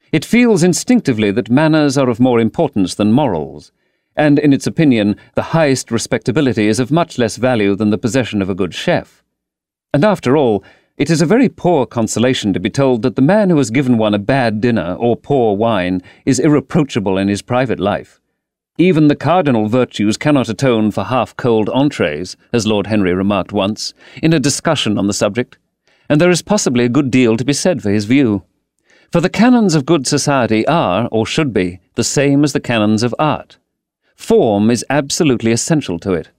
It feels instinctively that manners are of more importance than morals, and in its opinion the highest respectability is of much less value than the possession of a good chef. And after all, it is a very poor consolation to be told that the man who has given one a bad dinner or poor wine is irreproachable in his private life. Even the cardinal virtues cannot atone for half-cold entrees, as Lord Henry remarked once, in a discussion on the subject, and there is possibly a good deal to be said for his view. For the canons of good society are, or should be, the same as the canons of art. Form is absolutely essential to it.